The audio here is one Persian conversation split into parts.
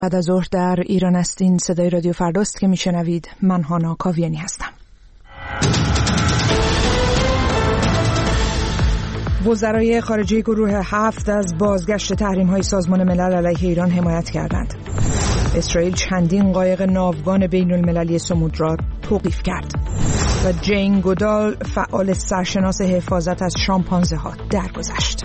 بعد از ظهر در ایران هستین. صدای رادیو فرداست که میشنوید. من هانا کاویانی هستم. وزرای خارجه گروه 7 از بازگشت تحریم‌های سازمان ملل علیه ایران حمایت کردند. اسرائیل چندین قایق ناوگان بین‌المللی سمود را توقیف کرد و جین گودال فعال سرشناس حفاظت از شامپانزه‌ها درگذشت.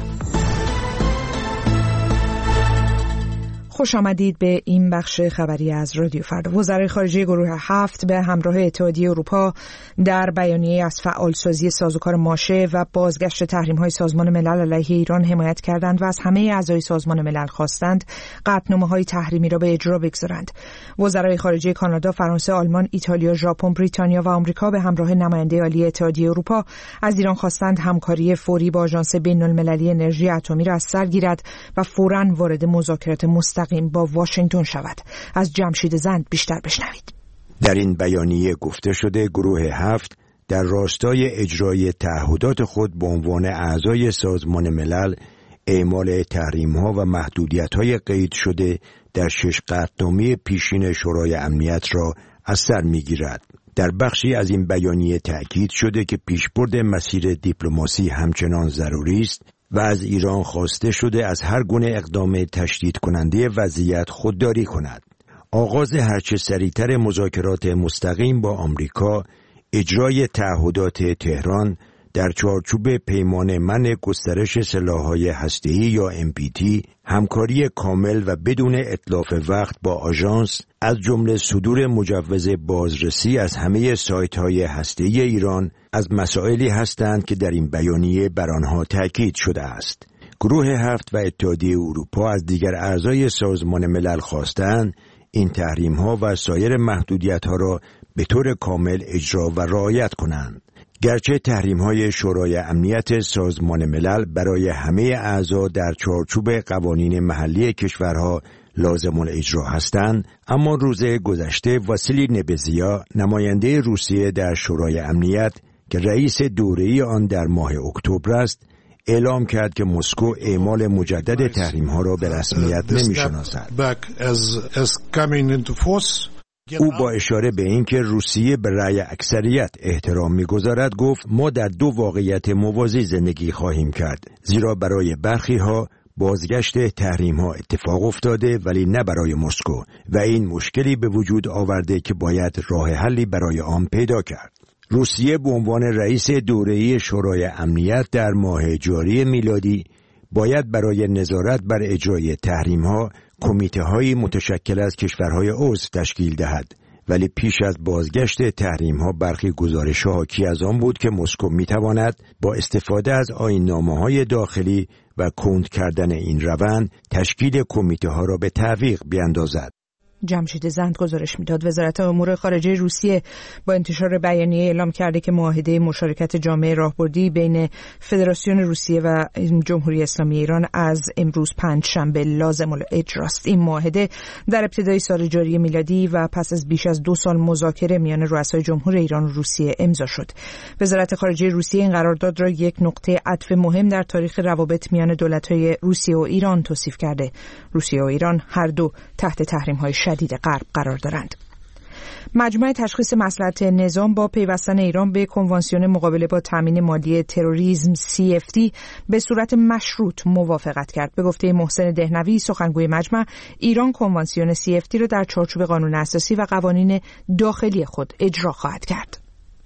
خوش آمدید به این بخش خبری از رادیو فردا. وزرای خارجه گروه 7 به همراه اتحادیه اروپا در بیانیه از فعالسازی سازوکار ماشه و بازگشت تحریم‌های سازمان ملل علیه ایران حمایت کردند و از همه اعضای سازمان ملل خواستند قطعنامه‌های تحریمی را به اجرا بگذارند. وزرای خارجه کانادا، فرانسه، آلمان، ایتالیا، ژاپن، بریتانیا و آمریکا به همراه نماینده عالی اتحادیه اروپا از ایران خواستند همکاری فوری با آژانس بین‌المللی انرژی اتمی را از سر گیرد و فوراً وارد مذاکرات مستقیم با واشنگتن شود. از جمشید زند بیشتر بشنوید. در این بیانیه گفته شده گروه 7 در راستای اجرای تعهدات خود به عنوان اعضای سازمان ملل اعمال تحریم‌ها و محدودیت‌های قید شده در 6 قطعنامه پیشین شورای امنیت را از سر می‌گیرد. در بخشی از این بیانیه تأکید شده که پیشبرد مسیر دیپلماسی همچنان ضروری است و از ایران خواسته شده از هر گونه اقدام تشدید کننده وضعیت خودداری کند. آغاز هرچه سریعتر مذاکرات مستقیم با آمریکا، اجرای تعهدات تهران در چارچوب پیمان منع گسترش سلاح‌های هسته‌ای یا NPT، همکاری کامل و بدون اتلاف وقت با آژانس، از جمله صدور مجوز بازرسی از همه سایت‌های هسته‌ای ایران، از مسائلی هستند که در این بیانیه بر آنها تاکید شده است. گروه 7 و اتحادیه اروپا از دیگر اعضای سازمان ملل خواستند این تحریم‌ها و سایر محدودیت‌ها را به طور کامل اجرا و رعایت کنند. گرچه تحریم‌های شورای امنیت سازمان ملل برای همه اعضا در چارچوب قوانین محلی کشورها لازم الاجرا هستند، اما روز گذشته واسیلی نبزیا، نماینده روسیه در شورای امنیت که رئیس دوره‌ای آن در ماه اکتبر است، اعلام کرد که مسکو اعمال مجدد تحریم‌ها را به رسمیت نمی‌شناسد. او با اشاره به اینکه روسیه به رأی اکثریت احترام می‌گذارد گفت ما در دو واقعیت موازی زندگی خواهیم کرد، زیرا برای برخی‌ها بازگشت تحریم‌ها اتفاق افتاده ولی نه برای مسکو و این مشکلی به وجود آورده که باید راه حلی برای آن پیدا کرد. روسیه به عنوان رئیس دوره‌ای شورای امنیت در ماه جاری میلادی باید برای نظارت بر اجرای تحریم‌ها کمیته‌های متشکل از کشورهای عضو تشکیل دهد، ولی پیش از بازگشت تحریم‌ها برخی گزارش‌ها حاکی از آن بود که مسکو می‌تواند با استفاده از آیین‌نامه‌های داخلی و کند کردن این روند تشکیل کمیته‌ها را به تعویق بیاندازد. جمشید زند گزارش میداد. وزارت امور خارجه روسیه با انتشار بیانیه اعلام کرده که معاهده مشارکت جامعه راهبردی بین فدراسیون روسیه و جمهوری اسلامی ایران از امروز پنجشنبه لازم الاجراست. این معاهده در ابتدای سال جاری میلادی و پس از بیش از 2 سال مذاکره میان رؤسای جمهور ایران و روسیه امضا شد. وزارت خارجه روسیه این قرارداد را یک نقطه عطف مهم در تاریخ روابط میان دولت‌های روسیه و ایران توصیف کرده. روسیه و ایران هر دو تحت تحریم‌های شدید غرب قرار دارند. مجمع تشخیص مصلحت نظام با پیوستن ایران به کنوانسیون مقابله با تامین مالی تروریسم CFT به صورت مشروط موافقت کرد. به گفته محسن دهنوی سخنگوی مجمع، ایران کنوانسیون CFT را در چارچوب قانون اساسی و قوانین داخلی خود اجرا خواهد کرد.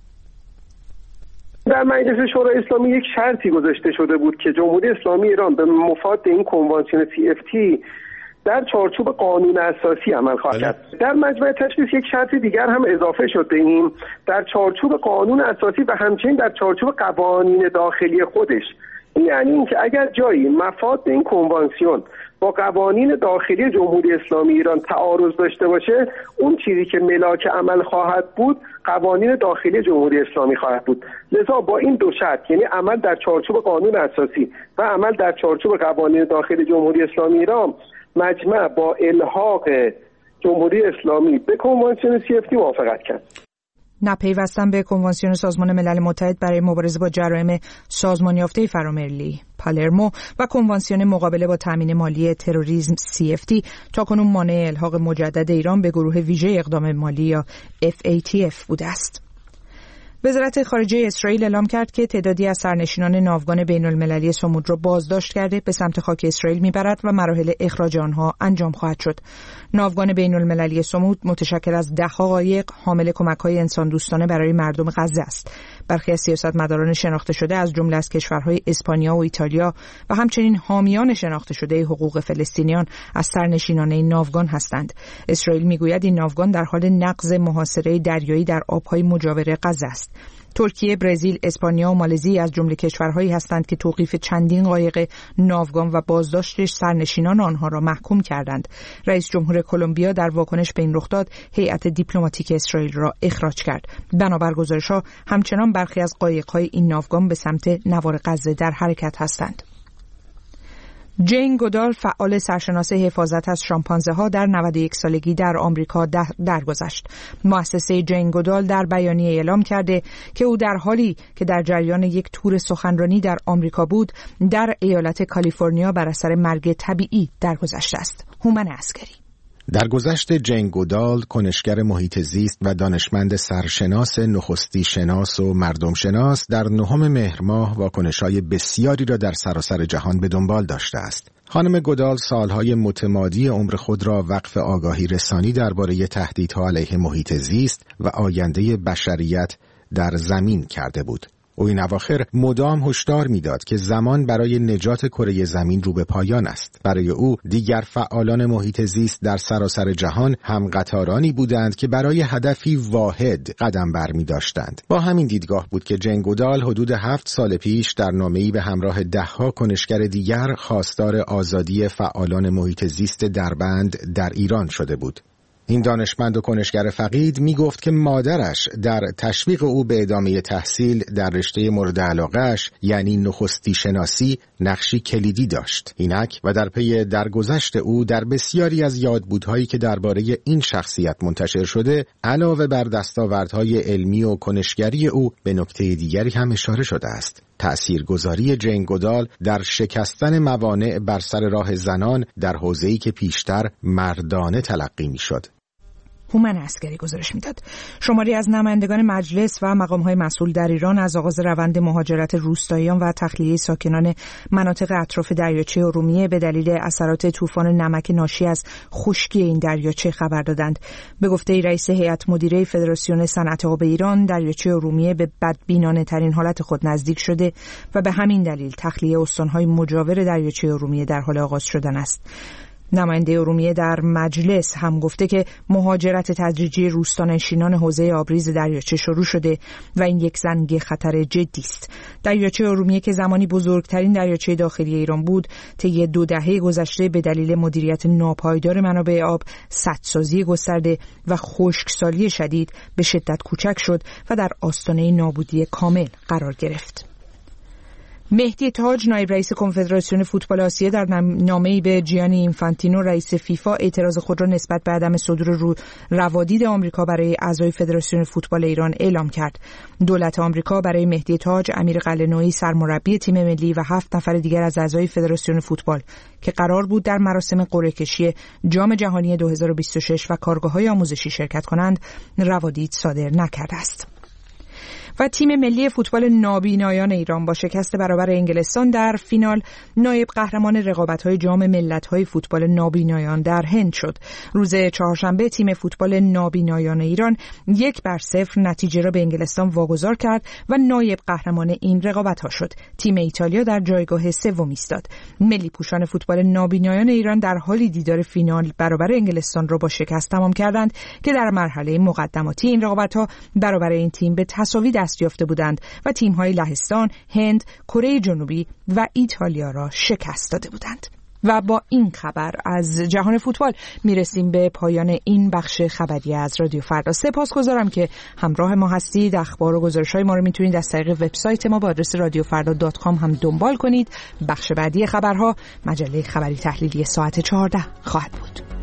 در مجلس شورای اسلامی یک شرطی گذاشته شده بود که جمهوری اسلامی ایران به مفاد این کنوانسیون CFT در چارچوب قانون اساسی عمل خواهد کرد. در مجمع تشخیص یک شرط دیگر هم اضافه شد به این، در چارچوب قانون اساسی و همچنین در چارچوب قوانین داخلی خودش. این یعنی اینکه اگر جایی مفاد این کنوانسیون با قوانین داخلی جمهوری اسلامی ایران تعارض داشته باشه، اون چیزی که ملاک عمل خواهد بود قوانین داخلی جمهوری اسلامی خواهد بود. لذا با این دو شرط، یعنی عمل در چارچوب قانون اساسی و عمل در چارچوب قوانین داخلی جمهوری اسلامی ایران، مجمع با الحاق جمهوری اسلامی به کنوانسیون CFT موافقت کرد. نپیوستن به کنوانسیون سازمان ملل متحد برای مبارزه با جرایم سازمان یافته فرامرلی پالرمو و کنوانسیون مقابله با تامین مالی تروریسم CFT تاکنون مانع الحاق مجدد ایران به گروه ویژه اقدام مالی یا FATF بوده است. وزارت خارجه اسرائیل اعلام کرد که تعدادی از سرنشینان ناوگان بین‌المللی سمود را بازداشت کرده به سمت خاک اسرائیل میبرد و مراحل اخراج آنها انجام خواهد شد. ناوگان بین‌المللی سمود متشکل از 10 قایق حامل کمک‌های انسان دوستانه برای مردم غزه است. برخی از سیاستمداران شناخته شده از جمله از کشورهای اسپانیا و ایتالیا و همچنین حامیان شناخته شده حقوق فلسطینیان از سرنشینان این ناوگان هستند. اسرائیل میگوید این ناوگان در حال نقض محاصره دریایی در آبهای مجاور غزه است. ترکیه، برزیل، اسپانیا و مالزی از جمله کشورهایی هستند که توقیف چندین قایق ناوگان و بازداشت سرنشینان آنها را محکوم کردند. رئیس جمهور کلمبیا در واکنش به این رخداد هیئت دیپلماتیک اسرائیل را اخراج کرد. بنابر گزارش‌ها همچنان برخی از قایق‌های این ناوگان به سمت نوار غزه در حرکت هستند. جین گودال فعال سرشناس حفاظت از شامپانزه ها در 91 سالگی در آمریکا درگذشت. مؤسسه جین گودال در بیانیه اعلام کرده که او در حالی که در جریان یک تور سخنرانی در آمریکا بود در ایالت کالیفرنیا بر اثر مرگ طبیعی درگذشته است. هومن عسکری. درگذشت جین گودال، کنشگر محیط زیست و دانشمند سرشناس، نخستی شناس و مردم شناس، در 9 مهر ماه واکنش‌های بسیاری را در سراسر جهان به دنبال داشته است. خانم گودال سالهای متمادی عمر خود را وقف آگاهی رسانی درباره تهدیدها علیه محیط زیست و آینده بشریت در زمین کرده بود. او این اواخر مدام هشدار می‌داد که زمان برای نجات کره زمین رو به پایان است. برای او دیگر فعالان محیط زیست در سراسر جهان هم قطارانی بودند که برای هدفی واحد قدم برمی‌داشتند. با همین دیدگاه بود که جین گودال حدود 7 سال پیش در نامه‌ای به همراه 10 کنشگر دیگر خواستار آزادی فعالان محیط زیست دربند در ایران شده بود. این دانشمند و کنشگر فقید می گفت که مادرش در تشویق او به ادامه تحصیل در رشته مورد علاقه‌اش یعنی نخستی شناسی نقشی کلیدی داشت. اینک و در پی درگذشت او در بسیاری از یادبودهایی که درباره این شخصیت منتشر شده علاوه بر دستاوردهای علمی و کنشگری او به نکته دیگری هم اشاره شده است: تأثیرگذاری جین گودال در شکستن موانع بر سر راه زنان در حوزه‌ای که پیشتر مردانه تلقی می‌شد. هومن عسکری گزارش میداد. شماری از نمایندگان مجلس و مقام‌های مسئول در ایران از آغاز روند مهاجرت روستاییان و تخلیه ساکنان مناطق اطراف دریاچه ارومیه به دلیل اثرات طوفان نمک ناشی از خشکی این دریاچه خبر دادند. به گفته رئیس هیئت مدیره فدراسیون صنعت آب ایران، دریاچه ارومیه به بدبینانه ترین حالت خود نزدیک شده و به همین دلیل تخلیه استان‌های مجاور دریاچه ارومیه در حال آغاز شدن است. نماینده ارومیه در مجلس هم گفته که مهاجرت تدریجی روستانشینان حوزه آبریز دریاچه شروع شده و این یک زنگ خطر جدی است. دریاچه ارومیه که زمانی بزرگترین دریاچه داخلی ایران بود، طی 2 دهه گذشته به دلیل مدیریت ناپایدار منابع آب، سدسازی گسترده و خشکسالی شدید به شدت کوچک شد و در آستانه نابودی کامل قرار گرفت. مهدی تاج، نایب رئیس کنفدراسیون فوتبال آسیا، در نامه‌ای به جیانی اینفانتینو رئیس فیفا اعتراض خود را نسبت به عدم صدور روادید آمریکا برای اعضای فدراسیون فوتبال ایران اعلام کرد. دولت آمریکا برای مهدی تاج، امیر قلعه‌نویی سرمربی تیم ملی و 7 نفر دیگر از اعضای فدراسیون فوتبال که قرار بود در مراسم قرعه‌کشی جام جهانی 2026 و کارگاه‌های آموزشی شرکت کنند، روادید صادر نکرده است. و تیم ملی فوتبال نابینایان ایران با شکست برابر انگلستان در فینال نایب قهرمان رقابت‌های جام ملت‌های فوتبال نابینایان در هند شد. روز چهارشنبه تیم فوتبال نابینایان ایران 1-0 نتیجه را به انگلستان واگذار کرد و نایب قهرمان این رقابت‌ها شد. تیم ایتالیا در جایگاه سوم ایستاد. ملی پوشان فوتبال نابینایان ایران در حالی دیدار فینال برابر انگلستان را با شکست تمام کردند که در مرحله مقدماتی این رقابت‌ها برابر این تیم به تساوی دست یافته بودند و تیم‌های لهستان، هند، کره جنوبی و ایتالیا را شکست داده بودند. و با این خبر از جهان فوتبال میرسیم به پایان این بخش خبری از رادیو فردا. سپاسگزارم که همراه ما هستید. اخبار و گزارش‌های ما رو میتونید از طریق وبسایت ما با آدرس radiofarda.com هم دنبال کنید. بخش بعدی خبرها مجله خبری تحلیلی ساعت 14 خواهد بود.